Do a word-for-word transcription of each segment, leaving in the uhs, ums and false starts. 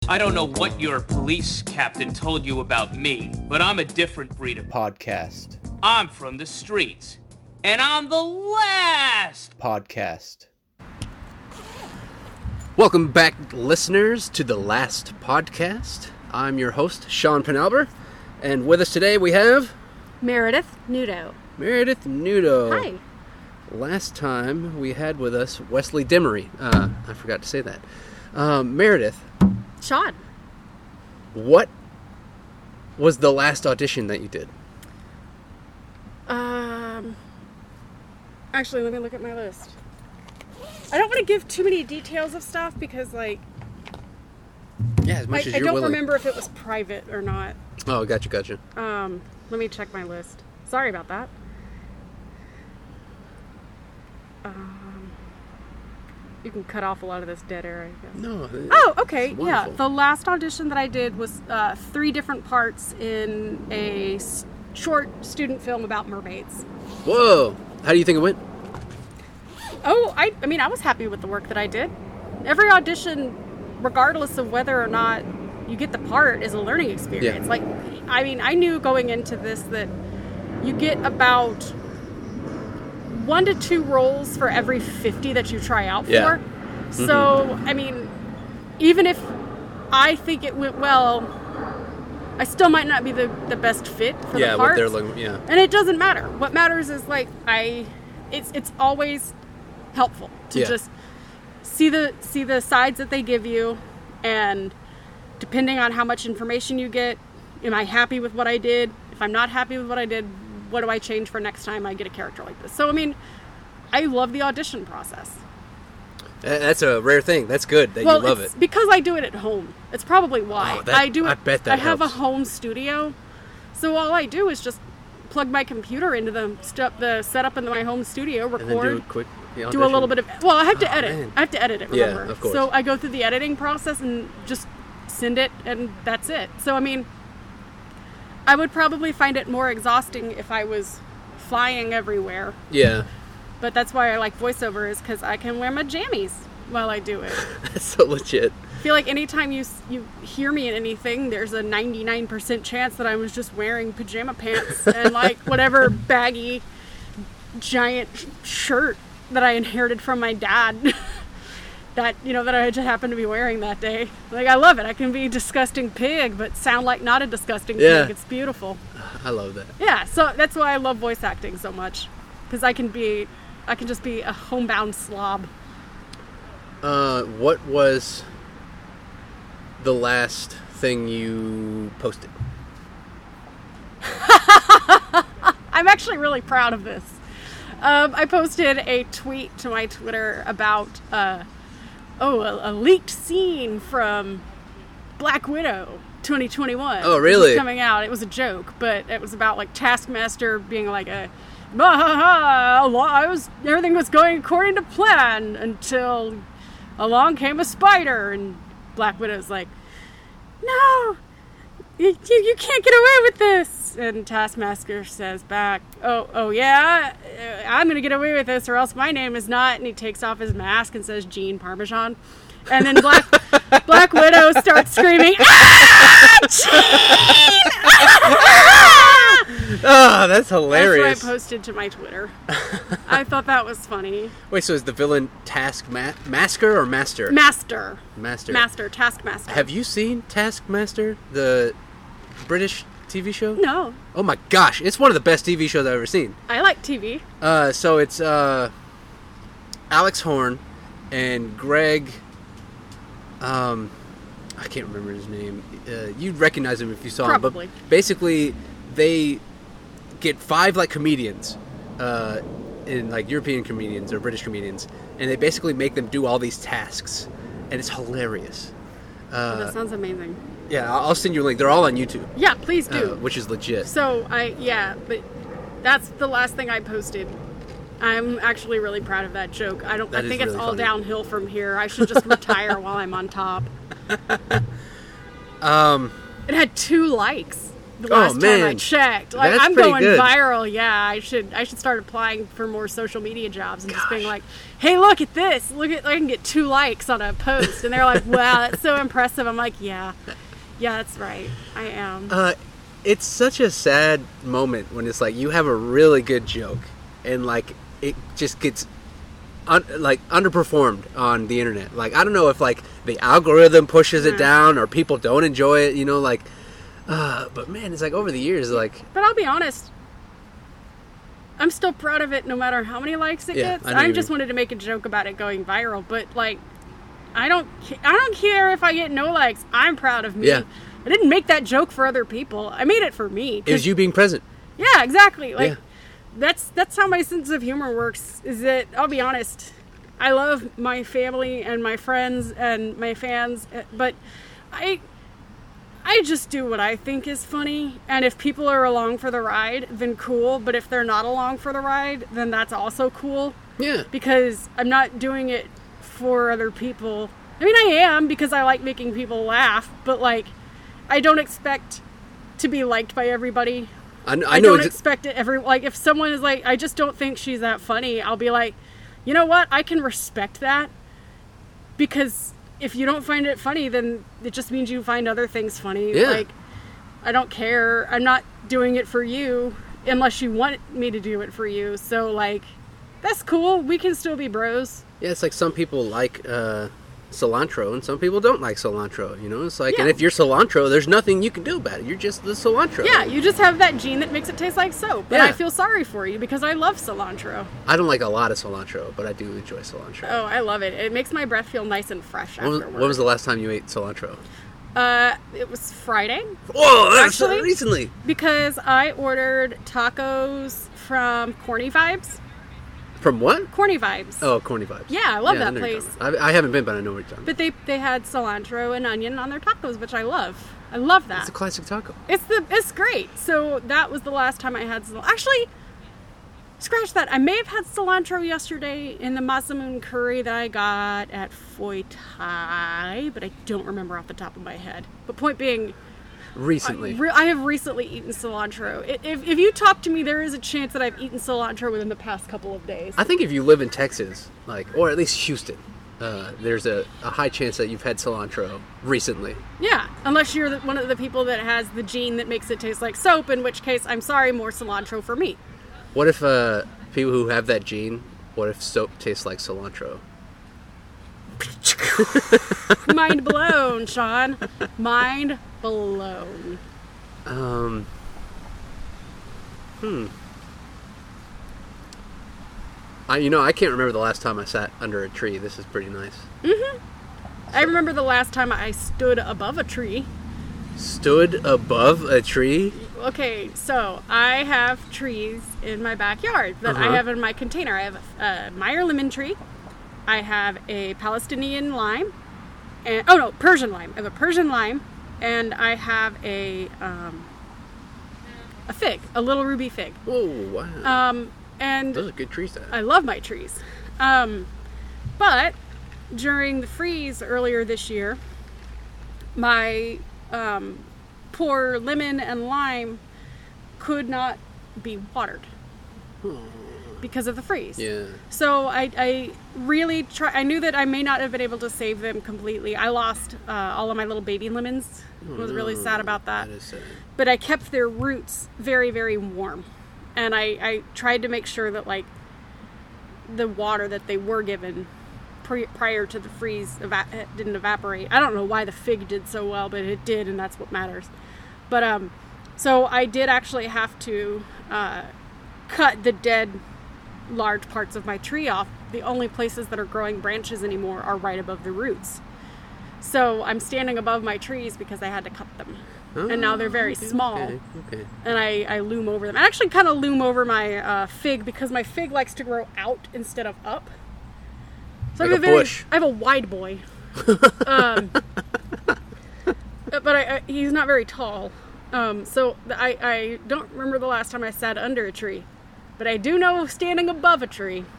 I don't know what your police captain told you about me, but I'm a different breed of podcast. I'm from the streets, and I'm the last podcast. Welcome back, listeners, to the Last Podcast. I'm your host, Sean Penalber, and with us today we have... Meredith Nudo. Meredith Nudo. Hi. Last time we had with us Wesley Dimery. Uh, I forgot to say that. Um, Meredith. Sean. What was the last audition that you did? Um. Actually, let me look at my list. I don't want to give too many details of stuff because, like... Yeah, as much I, as I you're don't willing. remember if it was private or not. Oh, gotcha, gotcha. Um, let me check my list. Sorry about that. Um, you can cut off a lot of this dead air, I guess. No. Oh, okay, it's yeah. wonderful. The last audition that I did was uh, three different parts in a s- short student film about mermaids. Whoa. How do you think it went? Oh, I, I mean, I was happy with the work that I did. Every audition, regardless of whether or not you get the part, is a learning experience. Yeah. Like, I mean, I knew going into this that you get about one to two roles for every fifty that you try out Yeah. for. So, I mean, even if I think it went well, I still might not be the, the best fit for yeah, the what part. they're looking... Yeah. And it doesn't matter. What matters is, like, I... It's it's always helpful to Yeah. just see the see the sides that they give you, and depending on how much information you get, am I happy with what I did? If I'm not happy with what I did, what do I change for next time I get a character like this? So, I mean, I love the audition process. That's a rare thing. That's good that well, you love it's it. because I do it at home. It's probably why. Oh, that- I do it. I bet that I have helps. a home studio, so all I do is just plug my computer into the st- the setup in my home studio, record, And then do a quick the do a little audition. bit of. Well, I have to Oh, edit. man. I have to edit it. Yeah, Remember? of course. So I go through the editing process and just send it, and that's it. So I mean, I would probably find it more exhausting if I was flying everywhere. Yeah. But that's why I like voiceover, is because I can wear my jammies while I do it. That's so legit. I feel like anytime you you hear me in anything, there's a ninety-nine percent chance that I was just wearing pajama pants and like whatever baggy giant sh- shirt that I inherited from my dad that, you know, that I just happened to be wearing that day. Like, I love it. I can be a disgusting pig but sound like not a disgusting Yeah. pig. It's beautiful. I love that. Yeah, so that's why I love voice acting so much, because I can be I can just be a homebound slob. Uh, what was the last thing you posted? I'm actually really proud of this. Um, I posted a tweet to my Twitter about, uh, oh, a, a leaked scene from Black Widow twenty twenty-one. Oh, really? It was coming out. It was a joke, but it was about, like, Taskmaster being like a, bah, ha, ha, I was, everything was going according to plan until along came a spider, and Black Widow's like, no, you, you, you can't get away with this. And Taskmaster says back, oh, oh yeah, uh, I'm going to get away with this or else my name is not. And he takes off his mask and says Jean Parmesan. And then Black Black Widow starts screaming, ah, Jean! Oh, that's hilarious. That's what I posted to my Twitter. I thought that was funny. Wait, so is the villain Task Ma- Masker or Master? Master. Master. Master. Taskmaster. Have you seen Taskmaster, the British T V show? No. Oh my gosh, it's one of the best T V shows I've ever seen. I like T V. Uh, so it's uh, Alex Horn and Greg. Um, I can't remember his name. Uh, you'd recognize him if you saw Probably. him. But basically, they get five like comedians, uh, in like European comedians or British comedians, and they basically make them do all these tasks, and it's hilarious. Oh, Uh, that sounds amazing. yeah, I'll I'll send you a link. They're all on YouTube, Yeah, please do. uh, which is legit. So I yeah, but that's the last thing I posted. I'm actually really proud of that joke. I don't. That I is think it's really all funny. downhill from here. I should just retire while I'm on top. Um, It had two likes. The last oh, time man. I checked. Like, That's I'm pretty going good. viral. Yeah, I should I should start applying for more social media jobs and just being Gosh. like, hey, look at this. Look at I can get two likes on a post. And they're like, wow, that's so impressive. I'm like, yeah. Yeah, that's right. I am. Uh, it's such a sad moment when it's like you have a really good joke and like it just gets un- like underperformed on the internet. Like I don't know if like the algorithm pushes it Mm. down or people don't enjoy it. You know, like. Uh, but man, it's like over the years, like But I'll be honest. I'm still proud of it no matter how many likes it Yeah, gets. I know I you just mean. wanted to make a joke about it going viral, but like I don't ca- I don't care if I get no likes. I'm proud of me. Yeah. I didn't make that joke for other people. I made it for me. it was you being present. Yeah, exactly. Like Yeah. that's that's how my sense of humor works. Is that I'll be honest, I love my family and my friends and my fans, uh, but I I just do what I think is funny, and if people are along for the ride, then cool. But if they're not along for the ride, then that's also cool Yeah. because I'm not doing it for other people. I mean, I am because I like making people laugh, but like I don't expect to be liked by everybody. I, kn- I, I know. don't exa- expect it every like if someone is like I just don't think she's that funny, I'll be like, you know what, I can respect that, because if you don't find it funny, then it just means you find other things funny. Yeah. Like I don't care, I'm not doing it for you unless you want me to do it for you. So like that's cool, we can still be bros. yeah, it's like some people like uh, cilantro and some people don't like cilantro. You know, it's like, and Yeah. if you're cilantro, there's nothing you can do about it. You're just the cilantro. Yeah, you just have that gene that makes it taste like soap. And Yeah. I feel sorry for you because I love cilantro. I don't like a lot of cilantro, but I do enjoy cilantro. Oh, I love it. It makes my breath feel nice and fresh When was, afterwards. when was the last time you ate cilantro? Uh, it was Friday Whoa, that's Actually- recently. because I ordered tacos from Corny Vibes. From what? Corny Vibes. Oh, Corny Vibes. Yeah, I love I that know what you're place. talking about. I, I haven't been, but I know what you're talking about. But they they had cilantro and onion on their tacos, which I love. I love that. It's a classic taco. It's the it's great. So that was the last time I had cilantro. Actually, scratch that. I may have had cilantro yesterday in the masamun curry that I got at Phoi Thai, but I don't remember off the top of my head. But point being, Recently. Re- I have recently eaten cilantro. I- If, if you talk to me, there is a chance that I've eaten cilantro within the past couple of days. I think if you live in Texas, like, or at least Houston, uh, there's a, a high chance that you've had cilantro recently. Yeah, unless you're the, one of the people that has the gene that makes it taste like soap, in which case, I'm sorry, more cilantro for me. What if uh, people who have that gene, what if soap tastes like cilantro? Mind blown, Sean. Mind blown. Um. Hmm. I, you know, I can't remember the last time I sat under a tree. This is pretty nice. I remember the last time I stood above a tree. Stood above a tree? Okay, so I have trees in my backyard that I Uh-huh. have in my container. I have a Meyer lemon tree. I have a Palestinian lime, and oh no, Persian lime. I have a Persian lime, and I have a um, a fig, a little ruby fig. Whoa, wow. Um, and Those are good trees to have. I love my trees. Um, but during the freeze earlier this year, my um, poor lemon and lime could not be watered because of the freeze. Yeah. So I, I really try. I knew that I may not have been able to save them completely. I lost uh, all of my little baby lemons. I was really sad about that. That is sad. But I kept their roots very, very warm, and I, I tried to make sure that like the water that they were given pre- prior to the freeze eva- didn't evaporate. I don't know why the fig did so well, but it did, and that's what matters. But um, so I did actually have to uh, cut the dead large parts of my tree off. The only places that are growing branches anymore are right above the roots. So I'm standing above my trees because I had to cut them. And now they're very okay, small. Okay, okay. And I, I loom over them. I actually kind of loom over my uh, fig because my fig likes to grow out instead of up. So I Like have a very, bush. I have a wide boy. um, but I, I, he's not very tall. Um, so I, I don't remember the last time I sat under a tree. But I do know standing above a tree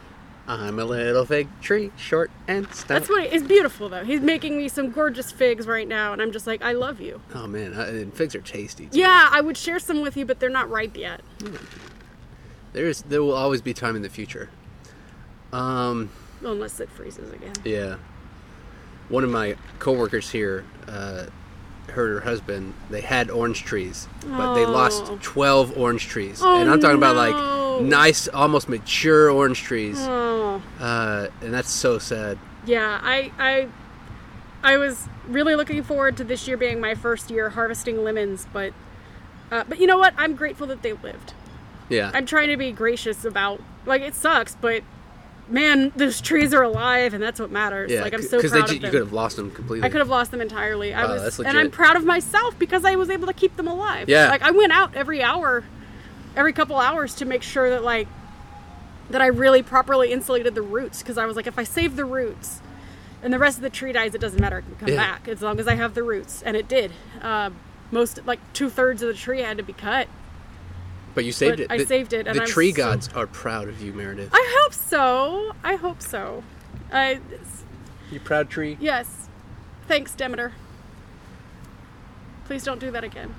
I'm a little fig tree, short and stout. That's what it's beautiful though. He's making me some gorgeous figs right now, and I'm just like, I love you. Oh man, uh, and figs are tasty. Too. Yeah, I would share some with you, but they're not ripe yet. There's there will always be time in the future. Um, Well, unless it freezes again. yeah. One of my coworkers here, uh, her husband, they had orange trees, but they lost Oh. twelve orange trees, Oh, and I'm talking about no. like nice, almost mature orange trees, Oh. uh, and that's so sad. Yeah, I, I, I was really looking forward to this year being my first year harvesting lemons, but, uh, but you know what? I'm grateful that they lived. Yeah, I'm trying to be gracious about, like, it sucks, but man, those trees are alive, and that's what matters. yeah, Like, I'm so because proud you of them. could have lost them completely. I could have lost them entirely. I Wow, was, that's and I'm legit. proud of myself because I was able to keep them alive. Yeah. Like I went out every hour, every couple hours to make sure that like that I really properly insulated the roots because I was like, if I save the roots, and the rest of the tree dies, it doesn't matter. It can come Yeah. back as long as I have the roots, and it did. Uh, most like two thirds of the tree had to be cut. But you saved But it. I The- saved it, and the I'm tree so- gods are proud of you, Meredith. I hope so. I hope so. I it's- You proud tree? yes. Thanks, Demeter. Please don't do that again.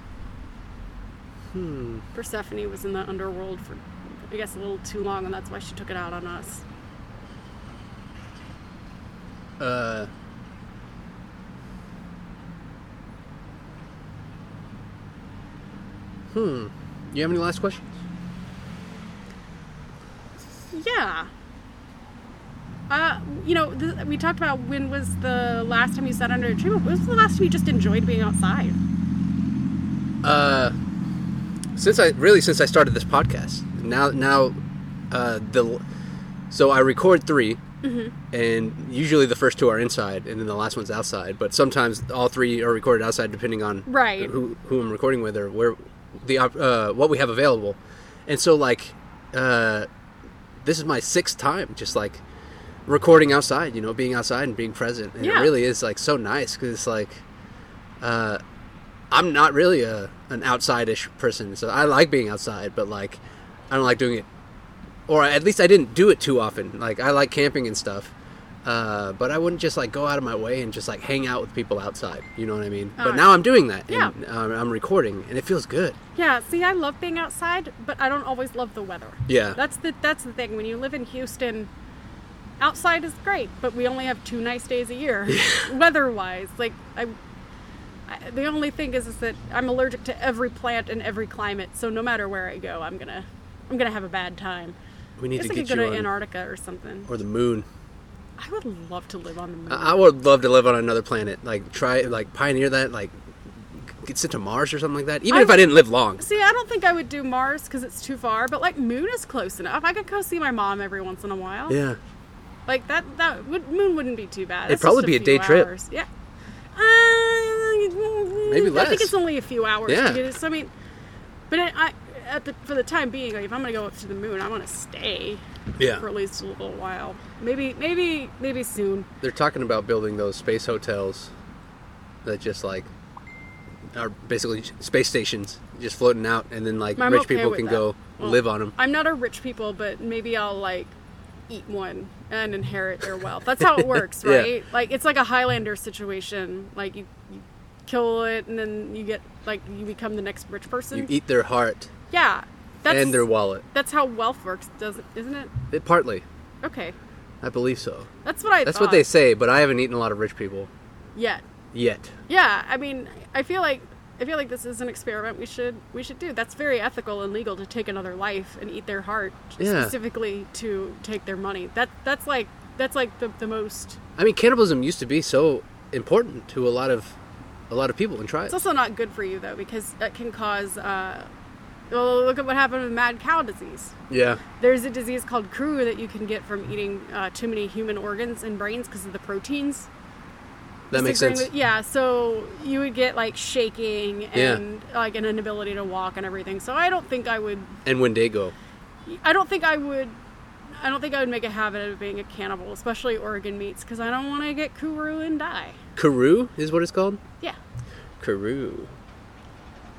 Hmm. Persephone was in the underworld for, I guess, a little too long, and that's why she took it out on us. Uh. Hmm. You have any last questions? Yeah. Uh, you know, th- we talked about when was the last time you sat under a tree. When was the last time you just enjoyed being outside? Uh, since I really since I started this podcast, now now, uh, the so I record three, Mm-hmm. and usually the first two are inside, and then the last one's outside. But sometimes all three are recorded outside, depending on Right. who who I'm recording with or where the op- uh what we have available. And so like, uh, this is my sixth time just like recording outside. You know, being outside and being present, and Yeah. it really is like so nice because it's like, uh. I'm not really a an outside-ish person, so I like being outside, but like I don't like doing it, or at least I didn't do it too often. Like I like camping and stuff, uh, but I wouldn't just like go out of my way and just like hang out with people outside. You know what I mean? Oh, But now I'm doing that. yeah. And, uh, I'm recording, and it feels good. Yeah, see, I love being outside, but I don't always love the weather. Yeah. That's the that's the thing. When you live in Houston, outside is great, but we only have two nice days a year, weather-wise. Like I, I, the only thing is, is that I'm allergic to every plant and every climate. So no matter where I go, I'm gonna I'm gonna have a bad time. We need I guess to I could get go you to on, Antarctica or something. or the moon. I would love to live on the moon. I I would love to live on another planet. Like try, like pioneer that. Like get sent to Mars or something like that. Even I if I would- didn't live long. See, I don't think I would do Mars because it's too far, but like Moon is close enough. I could go see my mom every once in a while. Yeah. Like that, that would, Moon wouldn't be too bad. It'd It's probably just be a few day trip. hours. Yeah. Uh, Maybe I think less. it's only a few hours. Yeah. To get it. So I mean, but it, I, at the for the time being, like if I'm gonna go up to the moon, I want to stay Yeah. for at least a little while. Maybe, maybe, maybe soon. They're talking about building those space hotels that just like are basically space stations just floating out, and then like I'm rich okay people with can that. go Well, live on them. I'm not a rich people, but maybe I'll like eat one and inherit their wealth. That's how it works, Yeah. right? Like it's like a Highlander situation. Like you, you kill it and then you get like you become the next rich person. You eat their heart yeah, that's and their wallet. that's how wealth works, does it? Isn't it? It, partly, Okay, I believe so. that's what I. That's thought. what they say, but I haven't eaten a lot of rich people Yet, yet. yeah. I mean, I feel like I feel like this is an experiment we should we should do. That's very ethical and legal to take another life and eat their heart, Yeah. specifically to take their money. That that's like that's like the the most. I mean, cannibalism used to be so important to a lot of a lot of people and tribes. It's also not good for you though because that can cause. Uh, well, look at what happened with mad cow disease. Yeah, There's a disease called C R U that you can get from eating uh, too many human organs and brains because of the proteins. that makes Disagreeing sense. with- yeah, so you would get like shaking and like an inability to walk and everything. So I don't think I would. And Wendigo. I don't think I would. I don't think I would make a habit of being a cannibal, especially organ meats, because I don't want to get Kuru and die. Karoo is what it's called. Yeah, Karoo.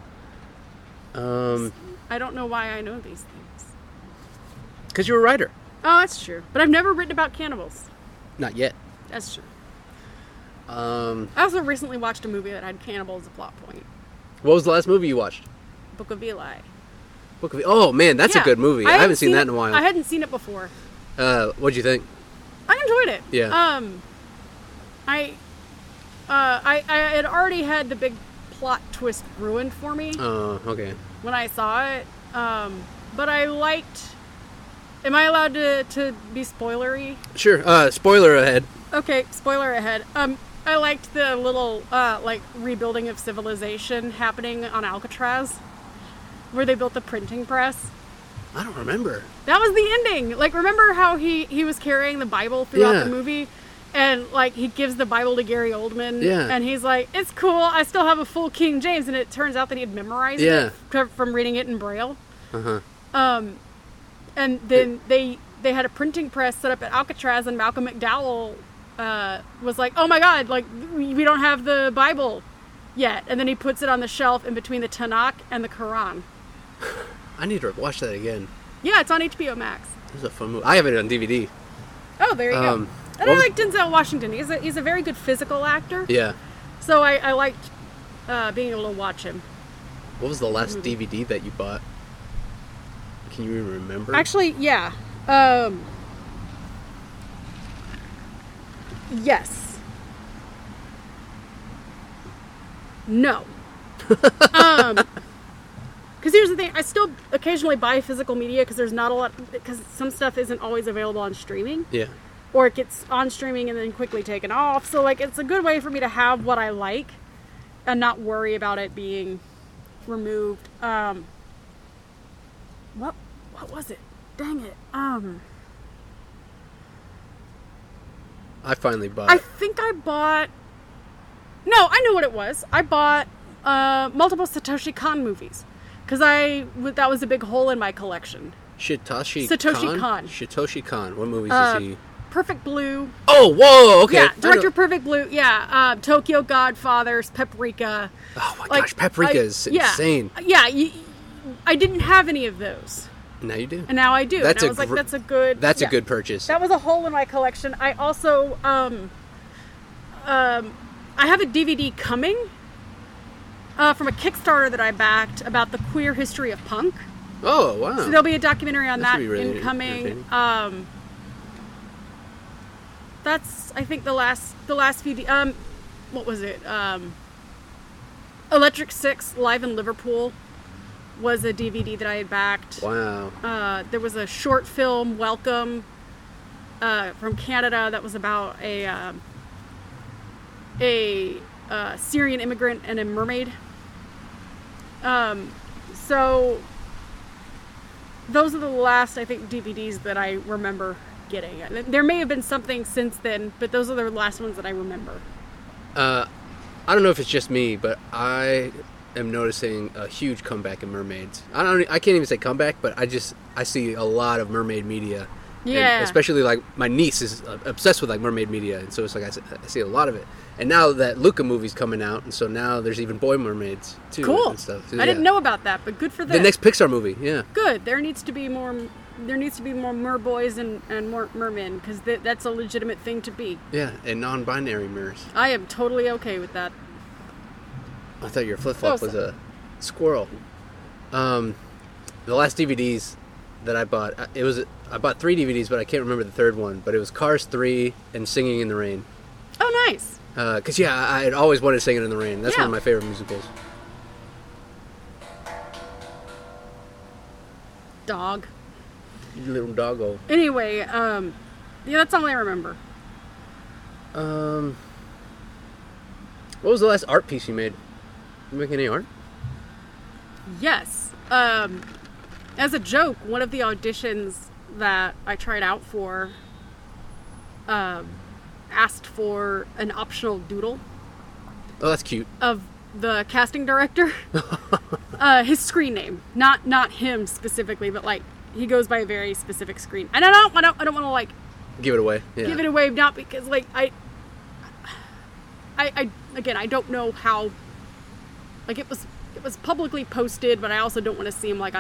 Um, I don't know why I know these things. because you're a writer. Oh, that's true. But I've never written about cannibals. Not yet. That's true. Um, I also recently watched a movie that had cannibal as a plot point. what was the last movie you watched? Book of Eli. Book of. Oh man, that's Yeah. a good movie. I, haven't seen, that in a while. I hadn't seen it before. Uh, what'd you think? I enjoyed it. Yeah. Um, I, uh, I, I had already had the big plot twist ruined for me Oh, okay. when I saw it. Um, but I liked. Am I allowed to, to be spoilery? Sure. Uh, spoiler ahead. Okay, spoiler ahead. Um, I liked the little uh, like rebuilding of civilization happening on Alcatraz, where they built the printing press. I don't remember. That was the ending. Like, remember how he, he was carrying the Bible throughout Yeah. the movie? And, like, he gives the Bible to Gary Oldman. Yeah. And he's like, it's cool. I still have a full King James. And it turns out that he had memorized Yeah. it c- from reading it in Braille. Uh-huh. Um, and then they they had a printing press set up at Alcatraz, and Malcolm McDowell uh, was like, oh, my God, like, we we don't have the Bible yet. And then he puts it on the shelf in between the Tanakh and the Quran. I need to watch that again. Yeah, it's on H B O Max. It was a fun movie. I have it on D V D. Oh, there you Um, go. And what I was- like Denzel Washington. He's a, he's a very good physical actor. Yeah. So I, I liked uh, being able to watch him. What was the last Mm-hmm. D V D that you bought? Can you even remember? Actually, yeah. Um, yes. No. um, because here's the thing. I still occasionally buy physical media because there's not a lot, because some stuff isn't always available on streaming. Yeah. Or it gets on streaming and then quickly taken off. So, like, it's a good way for me to have what I like and not worry about it being removed. Um, what what was it? Dang it. Um, I finally bought I it. think I bought... No, I know what it was. I bought uh, multiple Satoshi Kon movies. Because I that was a big hole in my collection. Shitoshi Satoshi Kon? Kon. Shitoshi Kon. What movies Uh, is he? Perfect Blue. Oh, whoa, okay. Yeah, I director know- of Perfect Blue. Yeah, uh, Tokyo Godfathers, Paprika. Oh my like, gosh, Paprika I- is yeah, insane. Yeah, you, I didn't have any of those, Now you do. and now I do. That's and I a was like, gr- that's a good. That's yeah. a good purchase. That was a hole in my collection. I also, um, um, I have a D V D coming uh, from a Kickstarter that I backed about the queer history of punk. Oh, wow. So there'll be a documentary on That that, should be really incoming. entertaining. Um, that's I think the last the last few. D- um, what was it? Um, Electric Six Live in Liverpool was a D V D that I had backed. Wow. Uh, there was a short film, Welcome, uh, from Canada that was about a um, a uh, Syrian immigrant and a mermaid. Um, so those are the last, I think, D V Ds that I remember getting. There may have been something since then, but those are the last ones that I remember. Uh, I don't know if it's just me, but I am noticing a huge comeback in mermaids. I don't. I can't even say comeback, but I just I see a lot of mermaid media. And Yeah. especially like my niece is uh, obsessed with like mermaid media, and so it's like I see, I see a lot of it. And now that Luca movie's coming out, and so now there's even boy mermaids too. Cool. And stuff. So, I didn't yeah. know about that, but good for them. The next Pixar movie, yeah. Good. There needs to be more. There needs to be more merboys and and more mermen because th- that's a legitimate thing to be. Yeah, and non-binary mirrors. I am totally okay with that. I thought your flip flop Oh, was a squirrel. Um, the last D V Ds that I bought, uh, it was I bought three D V Ds, but I can't remember the third one. But it was Cars three and Singing in the Rain. Oh, nice. Because yeah, I had always wanted Singing in the Rain. That's Yeah. one of my favorite musicals. Dog. You little doggo. Anyway, um, yeah, that's all I remember. Um, what was the last art piece you made? You make any art? Yes. Um, as a joke, one of the auditions that I tried out for um, asked for an optional doodle Oh, that's cute. of the casting director. uh, his screen name, not not him specifically, but like he goes by a very specific screen. And I don't, I don't, I don't want to like Give it away. Yeah. give it away, not because like I, I, I again, I don't know how. Like it was, it was publicly posted, but I also don't want to seem like I'm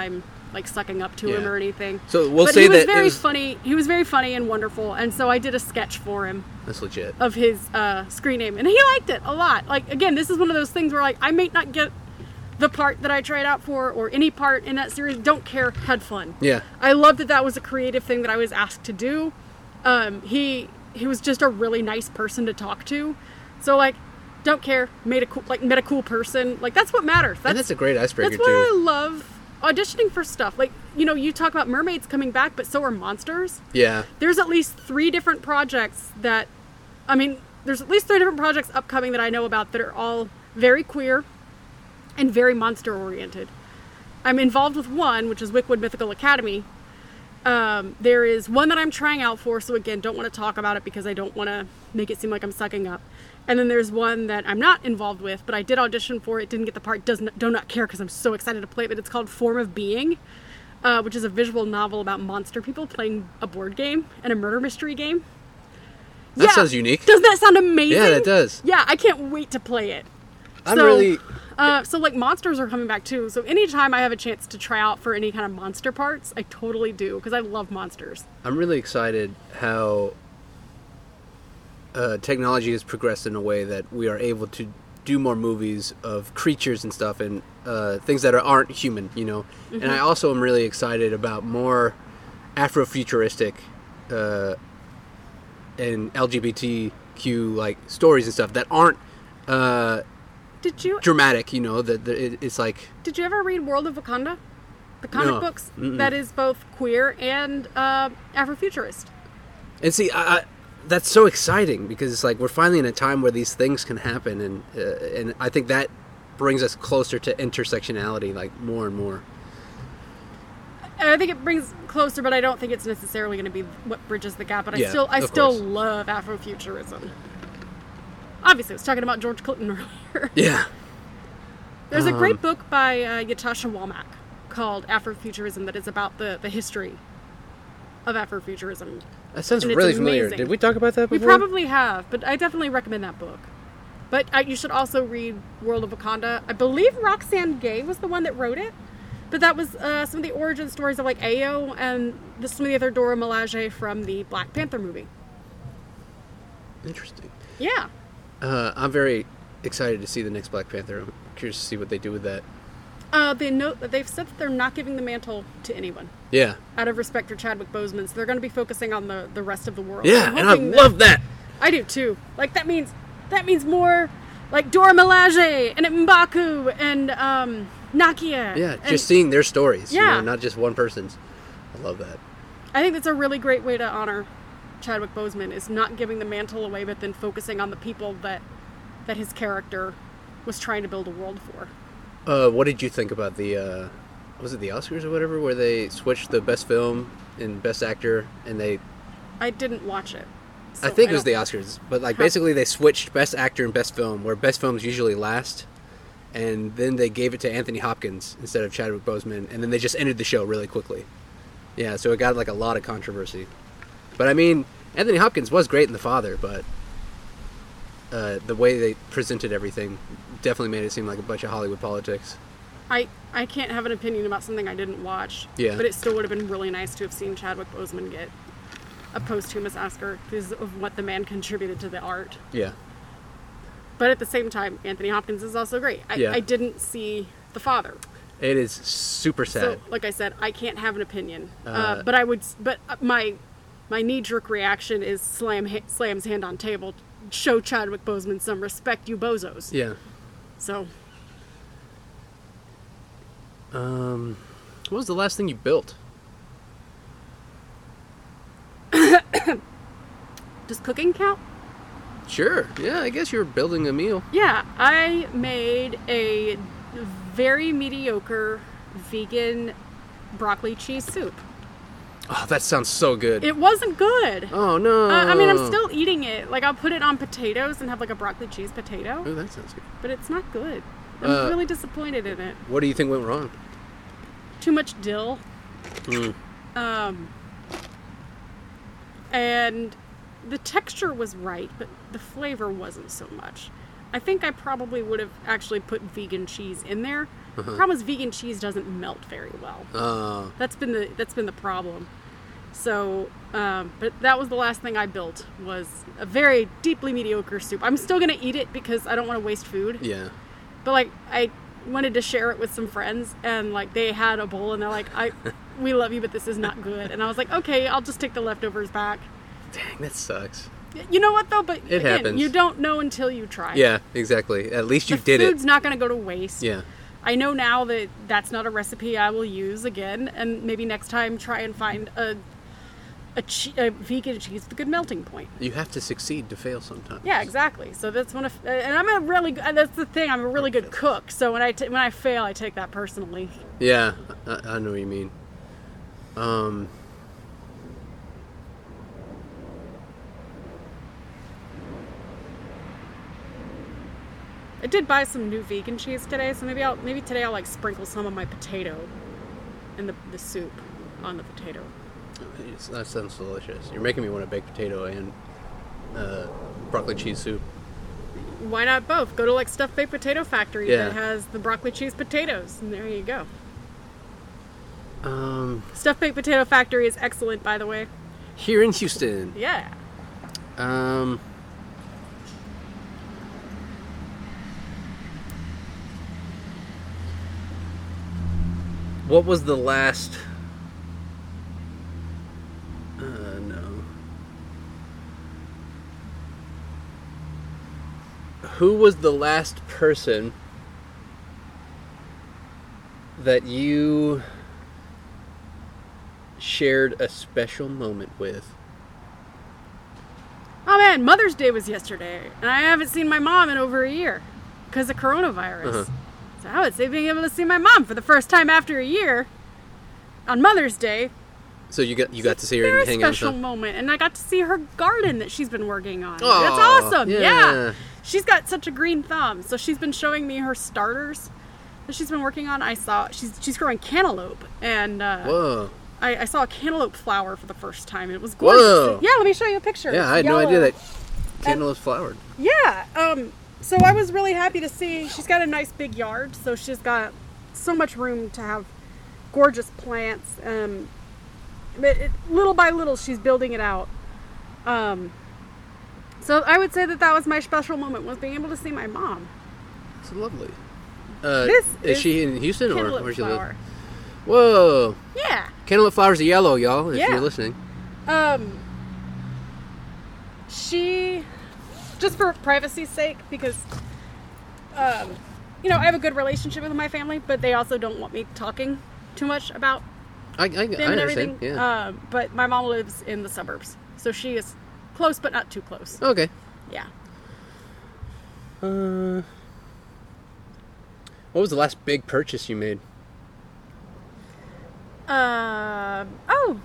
like sucking up to him Yeah. or anything. So we'll but say he was that it very was- funny. He was very funny and wonderful, and so I did a sketch for him That's legit. of his uh, screen name, and he liked it a lot. Like again, this is one of those things where like I may not get the part that I tried out for or any part in that series. Don't care. Had fun. Yeah. I love that that was a creative thing that I was asked to do. Um, he he was just a really nice person to talk to. So like, don't care. Made a cool like met a cool person. Like that's what matters. That's and that's a great icebreaker, that's why I too. love auditioning for stuff. Like you know, you talk about mermaids coming back, but so are monsters. Yeah. There's at least three different projects that, I mean, there's at least three different projects upcoming that I know about that are all very queer and very monster oriented. I'm involved with one, which is Wickwood Mythical Academy. Um, there is one that I'm trying out for, so again, don't want to talk about it because I don't want to make it seem like I'm sucking up. And then there's one that I'm not involved with, but I did audition for it, didn't get the part, does not, do not care because I'm so excited to play it, but it's called Form of Being, uh, which is a visual novel about monster people playing a board game and a murder mystery game. That sounds unique. Doesn't that sound amazing? Yeah, that does. Yeah, I can't wait to play it. I'm So, really... Uh, so like monsters are coming back too. So anytime I have a chance to try out for any kind of monster parts, I totally do because I love monsters. I'm really excited how uh, technology has progressed in a way that we are able to do more movies of creatures and stuff and uh, things that are, aren't human, you know. Mm-hmm. And I also am really excited about more Afrofuturistic uh, and L G B T Q like stories and stuff that aren't uh, Did you dramatic, you know. That it, it's like did you ever read World of Wakanda? The comic No. books Mm-mm. that is both queer and uh, Afrofuturist. And see, I, I, that's so exciting because it's like we're finally in a time where these things can happen, and uh, and I think that brings us closer to intersectionality, like more and more. I think it brings closer, but I don't think it's necessarily going to be what bridges the gap. But I Yeah, still, I of still course. love Afrofuturism. Obviously, I was talking about George Clinton earlier. Yeah, There's a Um, great book by uh, Yatasha Walmack called Afrofuturism that is about the, the history of Afrofuturism. that sounds And it's really familiar. amazing. Did we talk about that We before? probably have, but I definitely recommend that book. But uh, you should also read World of Wakanda. I believe Roxane Gay was the one that wrote it. But that was uh, some of the origin stories of like Ayo and the, some of the other Dora Milaje from the Black Panther movie. Interesting. Yeah. Uh, I'm very excited to see the next Black Panther. I'm curious to see what they do with that. Uh, they note that they've said that they're not giving the mantle to anyone Yeah, out of respect for Chadwick Boseman. So they're going to be focusing on the, the rest of the world. yeah, I'm and I hoping love that. I do too. Like that means that means more like Dora Milaje and M'Baku and um, Nakia. Yeah, and just seeing their stories. you Yeah. know, not just one person's. I love that. I think that's a really great way to honor Chadwick Boseman is not giving the mantle away, but then focusing on the people that that his character was trying to build a world for. Uh, what did you think about the, uh, was it the Oscars or whatever, where they switched the best film and best actor, and they, I didn't watch it. so I think it was the don't- Oscars, but like How- basically they switched best actor and best film, where best films usually last, and then they gave it to Anthony Hopkins instead of Chadwick Boseman, and then they just ended the show really quickly. Yeah, so it got like a lot of controversy. But I mean, Anthony Hopkins was great in The Father, but uh, the way they presented everything definitely made it seem like a bunch of Hollywood politics. I, I can't have an opinion about something I didn't watch. Yeah. But it still would have been really nice to have seen Chadwick Boseman get a posthumous Oscar because of what the man contributed to the art. Yeah. But at the same time, Anthony Hopkins is also great. I, Yeah. I didn't see The Father. It is super sad. So, like I said, I can't have an opinion. Uh, Uh, but I would. But my my knee jerk reaction is slam ha- slams hand on table. Show Chadwick Boseman some respect, you bozos. yeah. So Um, what was the last thing you built? does cooking count? Sure. Yeah, I guess you were building a meal. Yeah, I made a very mediocre vegan broccoli cheese soup. Oh, that sounds so good. It wasn't good. oh no. Uh, I mean, I'm still eating it. Like, I'll put it on potatoes and have like a broccoli cheese potato, Oh, that sounds good. but it's not good. I'm Uh, really disappointed in it. What do you think went wrong? Too much dill. Mm. Um, and the texture was right, but the flavor wasn't so much. I think I probably would have actually put vegan cheese in there. Uh-huh. The problem is vegan cheese doesn't melt very well. Oh. That's been the that's been the problem. So, um, but that was the last thing I built, was a very deeply mediocre soup. I'm still gonna eat it because I don't want to waste food. Yeah. But like, I wanted to share it with some friends, and like they had a bowl, and they're like, "I, we love you, but this is not good." And I was like, "Okay, I'll just take the leftovers back." Dang, that sucks. You know what though? But It again, happens. you don't know until you try. Yeah, exactly. At least you the did it. food's not gonna go to waste. Yeah. I know now that that's not a recipe I will use again, and maybe next time try and find a a, che- a vegan cheese with a good melting point. You have to succeed to fail sometimes. Yeah, exactly. So that's one of, and I'm a really, good- that's the thing. I'm a really good cook. So when I t- when I fail, I take that personally. Yeah, I, I know what you mean. Um. I did buy some new vegan cheese today, so maybe I'll maybe today I'll like sprinkle some of my potato in the the soup on the potato. It's, that sounds delicious. You're making me want to bake potato and uh, broccoli cheese soup. Why not both? Go to like Stuffed Baked Potato Factory Yeah. that has the broccoli cheese potatoes, and there you go. Um, Stuffed Baked Potato Factory is excellent, by the way. here in Houston. Yeah. Um. What was the last? Uh, no. Who was the last person that you shared a special moment with? Oh man, Mother's Day was yesterday, and I haven't seen my mom in over a year because of coronavirus. Uh-huh. So I would say being able to see my mom for the first time after a year on Mother's Day. So you got you got to see her Very and hang out and special stuff? moment, and I got to see her garden that she's been working on. Aw, That's awesome. yeah. Yeah. She's got such a green thumb, so she's been showing me her starters that she's been working on. I saw she's she's growing cantaloupe, and uh, Whoa. I, I saw a cantaloupe flower for the first time, and it was gorgeous. Whoa. Yeah, let me show you a picture. Yeah, It's I had no yellow. idea that candle is flowered. Yeah. Um. So I was really happy to see. She's got a nice big yard, so she's got so much room to have gorgeous plants. Um. But it, little by little, she's building it out. Um. So I would say that that was my special moment, was being able to see my mom. It's lovely. Uh, This is, is she in Houston or Cantaloupe where she flower. live? Whoa. Yeah. Cantaloupe flowers are yellow, y'all, if Yeah. you're listening. Um. She, just for privacy's sake, because, um, you know, I have a good relationship with my family, but they also don't want me talking too much about I, I, I them and understand. everything. Yeah. Um, but my mom lives in the suburbs, so she is close, but not too close. Okay. Yeah. Uh, what was the last big purchase you made? Um. Oh.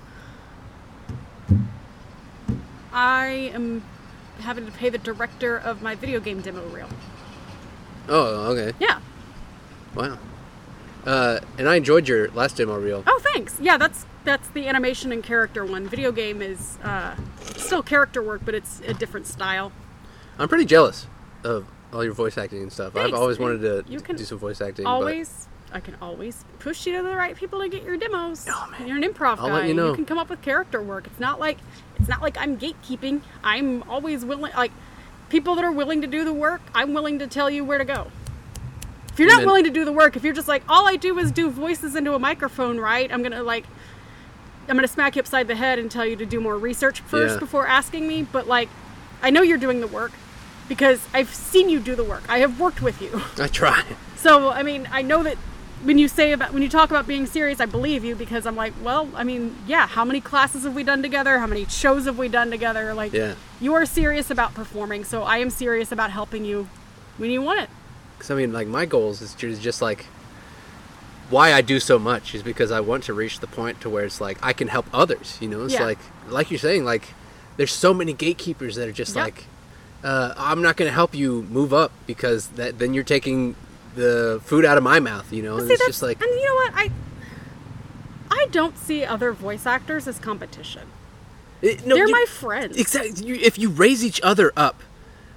I am having to pay the director of my video game demo reel. Oh, okay. Yeah. Wow. Uh, and I enjoyed your last demo reel. Oh, thanks. Yeah, that's that's the animation and character one. Video game is uh, still character work, but it's a different style. I'm pretty jealous of all your voice acting and stuff. Thanks. I've always wanted to You can do some voice acting. Always, I can always push you to the right people to get your demos. Oh, man. You're an improv I'll guy. let you know. can come up with character work. It's not like it's not like I'm gatekeeping. I'm always willing. Like people that are willing to do the work, I'm willing to tell you where to go. If you're not Amen. willing to do the work, if you're just like, all I do is do voices into a microphone, right? I'm gonna like, I'm gonna smack you upside the head and tell you to do more research first Yeah. before asking me. But like, I know you're doing the work because I've seen you do the work. I have worked with you. But I try. So, I mean, I know that when you say about, when you talk about being serious, I believe you because I'm like, well, I mean, yeah, how many classes have we done together? How many shows have we done together? Like, Yeah. you are serious about performing, so I am serious about helping you when you want it. Because, I mean, like, my goals is ju- just, like, why I do so much is because I want to reach the point to where it's, like, I can help others, you know? It's Yeah. like, like you're saying, like, there's so many gatekeepers that are just Yep. like, uh, I'm not going to help you move up because that then you're taking the food out of my mouth, you know? But And see, it's that's- just like, and you know what? I I don't see other voice actors as competition. it- no, They're you- my friends. Exactly. You, if you raise each other up,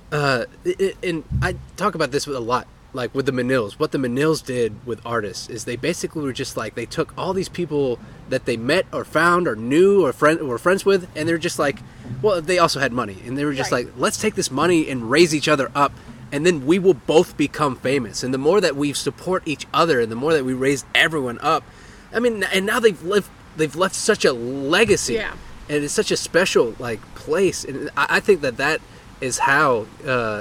uh, it, it- and I talk about this with a lot, like with the Manils. What the Manils did with artists is they basically were just like, they took all these people that they met or found or knew or friend were friends with, and they're just like, well, they also had money, and they were just Right. like, let's take this money and raise each other up, and then we will both become famous. And the more that we support each other, and the more that we raise everyone up, I mean, and now they've left they've left such a legacy, Yeah. and it's such a special like place, and I, I think that that is how uh,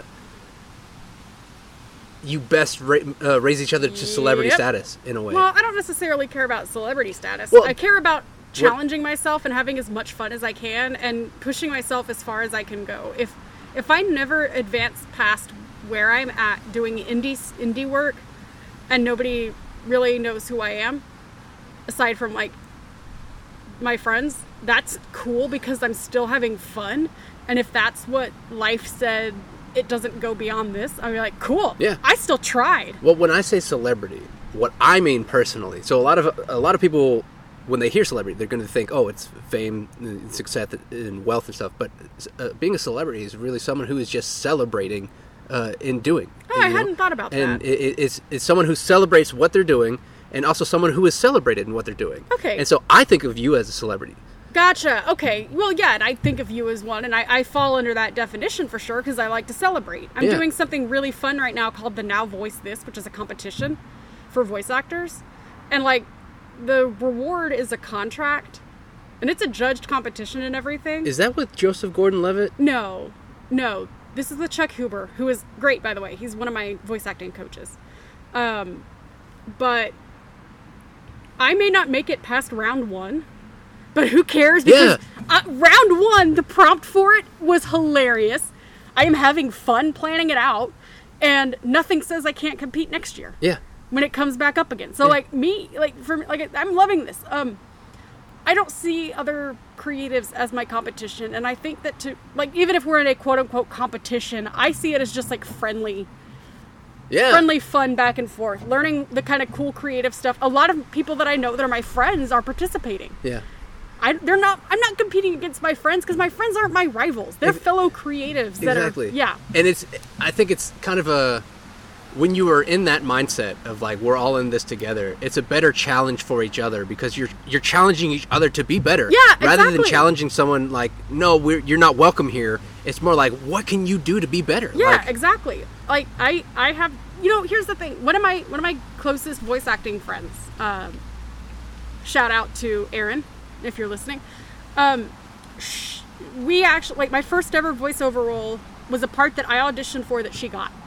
you best ra- uh, raise each other to celebrity Yep. status in a way. Well, I don't necessarily care about celebrity status. Well, I care about challenging myself and having as much fun as I can and pushing myself as far as I can go. If if I never advance past where I'm at doing indie indie work and nobody really knows who I am, aside from like my friends, that's cool because I'm still having fun. And if that's what life said, it doesn't go beyond this, I'm like, cool. Yeah. I still tried. Well, when I say celebrity, what I mean personally, so a lot of a lot of people, when they hear celebrity, they're going to think, oh, it's fame, and success, and wealth and stuff. But uh, being a celebrity is really someone who is just celebrating uh, in doing. Oh, I you know? hadn't thought about And that. it, it- it's it's someone who celebrates what they're doing, and also someone who is celebrated in what they're doing. Okay. And so I think of you as a celebrity. Gotcha. Okay. Well, yeah, and I think of you as one, and I, I fall under that definition for sure because I like to celebrate. I'm Yeah. doing something really fun right now called the Now Voice This, which is a competition for voice actors. And, like, the reward is a contract, and it's a judged competition and everything. Is that with Joseph Gordon-Levitt? No. No. This is with Chuck Huber, who is great, by the way. He's one of my voice acting coaches. Um, but I may not make it past round one. But who cares? Because uh, round one, the prompt for it was hilarious. I am having fun planning it out, and nothing says I can't compete next year Yeah. when it comes back up again. So, Yeah. like me, like for me, like I'm loving this. Um, I don't see other creatives as my competition, and I think that to like even if we're in a quote unquote competition, I see it as just like friendly. Yeah. Friendly fun back and forth, learning the kind of cool creative stuff. A lot of people that I know that are my friends are participating. Yeah. I, they're not. I'm not competing against my friends because my friends aren't my rivals. They're Ex- fellow creatives that Exactly. are. Yeah. And it's, I think it's kind of a, when you are in that mindset of like, we're all in this together, it's a better challenge for each other because you're you're challenging each other to be better. Yeah, Rather than exactly. challenging someone like, no, we're, you're not welcome here. It's more like, what can you do to be better? Yeah, Like, exactly. Like I, I have. You know, here's the thing. One of my one of my closest voice acting friends. Um, shout out to Erin, if you're listening. Um, sh- we actually like my first ever voiceover role was a part that I auditioned for that she got,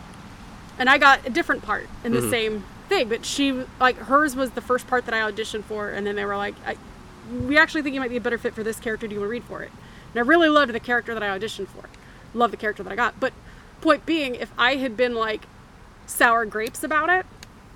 and I got a different part in the same thing. But she like hers was the first part that I auditioned for, and then they were like, I, "We actually think you might be a better fit for this character. Do you want to read for it?" And I really loved the character that I auditioned for. Love the character that I got. But point being, if I had been like sour grapes about it,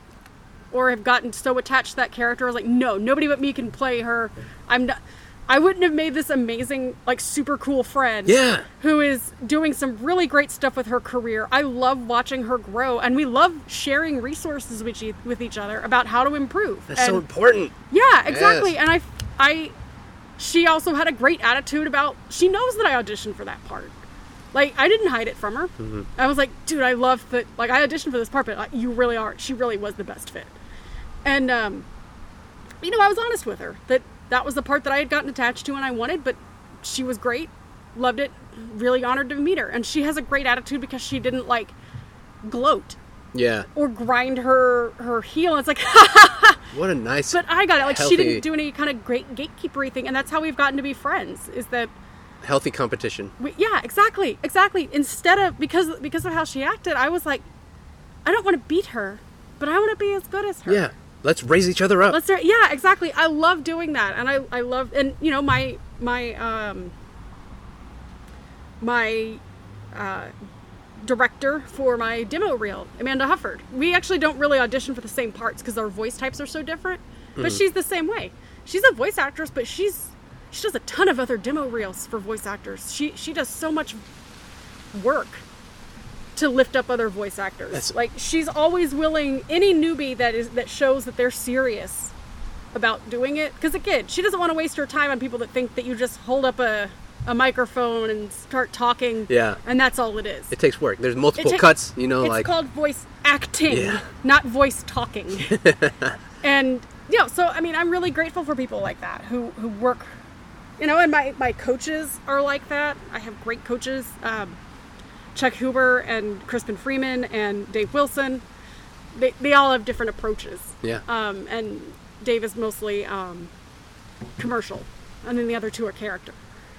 or have gotten so attached to that character, I was like, no, nobody but me can play her. I'm not. I wouldn't have made this amazing, like, super cool friend. Yeah. Who is doing some really great stuff with her career. I love watching her grow, and we love sharing resources with each, with each other about how to improve. That's and, so important. Yeah, exactly. Yes. And I, I, she also had a great attitude about. She knows that I auditioned for that part. Like, I didn't hide it from her. Mm-hmm. I was like, dude, I love that. Like, I auditioned for this part, but like, you really are. She really was the best fit. And, um, you know, I was honest with her that that was the part that I had gotten attached to and I wanted, but she was great. Loved it. Really honored to meet her. And she has a great attitude because she didn't, like, gloat Yeah. or grind her, her heel. And it's like, What a nice. but I got it. Like, healthy, she didn't do any kind of great gatekeepery thing. And that's how we've gotten to be friends, is that healthy competition. we, yeah, exactly, exactly. Instead of because because of how she acted, I was like, I don't want to beat her, but I want to be as good as her. Yeah. Let's raise each other up. Let's start. Yeah, exactly. I love doing that, and I I love and you know my my um my uh, director for my demo reel, Amanda Hufford. We actually don't really audition for the same parts because our voice types are so different. But she's the same way. She's a voice actress, but she's she does a ton of other demo reels for voice actors. She she does so much work to lift up other voice actors. That's- like she's always willing any newbie that is that shows that they're serious about doing it. Because again, she doesn't want to waste her time on people that think that you just hold up a, a microphone and start talking. Yeah. And that's all it is. It takes work. There's multiple ta- cuts, you know, it's like... It's called voice acting, Yeah. not voice talking. And, you know, so, I mean, I'm really grateful for people like that who, who work, you know, and my, my coaches are like that. I have great coaches, um, Chuck Huber and Crispin Freeman and Dave Wilson. They, they all have different approaches. Yeah. Um, and Dave is mostly um, commercial, and then the other two are character.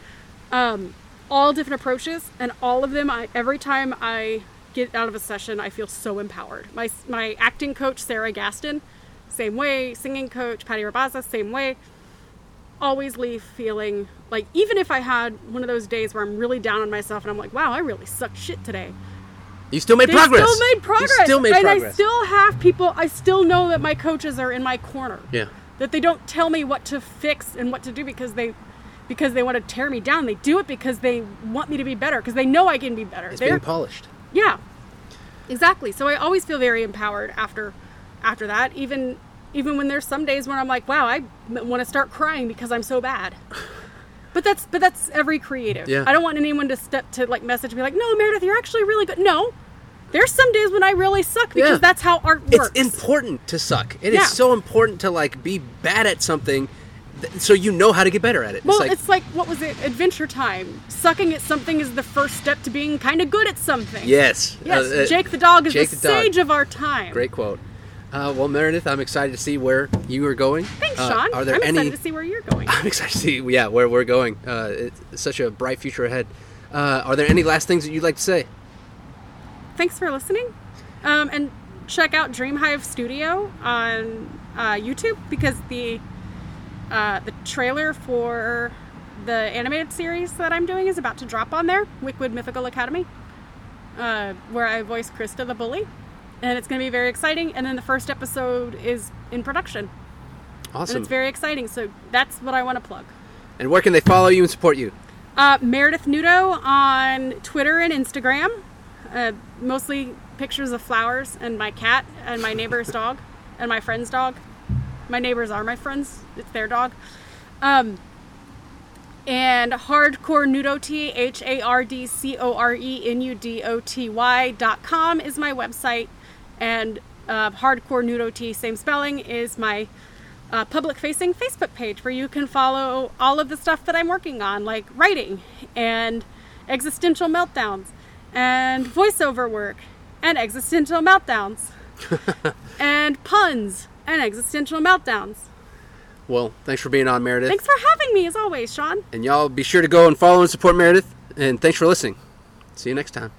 Um, all different approaches, and all of them, I, every time I get out of a session, I feel so empowered. My my acting coach, Sarah Gaston, same way. Singing coach, Patty Rabaza, same way. Always leave feeling like, even if I had one of those days where I'm really down on myself and I'm like, wow, I really sucked shit today. You still made they progress. still made progress. You still made and progress. I still have people, I still know that my coaches are in my corner. Yeah. That they don't tell me what to fix and what to do because they because they want to tear me down. They do it because they want me to be better, because they know I can be better. It's They're, being polished. Yeah. Exactly. So I always feel very empowered after after that, even even when there's some days when I'm like, wow, I want to start crying because I'm so bad. But that's but that's every creative. Yeah. I don't want anyone to step to like message me like, no, Meredith, you're actually really good. No. There's some days when I really suck because Yeah. that's how art works. It's important to suck. It Yeah. is so important to like be bad at something, th- so you know how to get better at it. Well, it's like, it's like, what was it? Adventure Time. Sucking at something is the first step to being kind of good at something. yes, Yes, Uh, uh, Jake the dog is Jake the, the dog. sage of our time. Great quote. Uh, well, Meredith, I'm excited to see where you are going. Thanks, Uh, Sean. Are there I'm any? excited to see where you're going. I'm excited to see, yeah, where we're going. Uh, it's such a bright future ahead. Uh, are there any last things that you'd like to say? Thanks for listening. Um, and check out Dream Hive Studio on uh, YouTube, because the uh, the trailer for the animated series that I'm doing is about to drop on there, Wickwood Mythical Academy, uh, where I voice Krista the Bully. And it's going to be very exciting. And then the first episode is in production. Awesome. And it's very exciting. So that's what I want to plug. And where can they follow you and support you? Uh, Meredith Nudo on Twitter and Instagram. Uh, mostly pictures of flowers and my cat and my neighbor's dog and my friend's dog. My neighbors are my friends. It's their dog. Um, and Hardcore Nudoty, H A R D C O R E N U D O T Y dot com is my website. And uh, Hardcore Nudoty, same spelling, is my uh, public-facing Facebook page where you can follow all of the stuff that I'm working on, like writing and existential meltdowns and voiceover work and existential meltdowns and puns and existential meltdowns. Well, thanks for being on, Meredith. Thanks for having me, as always, Sean. And y'all be sure to go and follow and support Meredith. And thanks for listening. See you next time.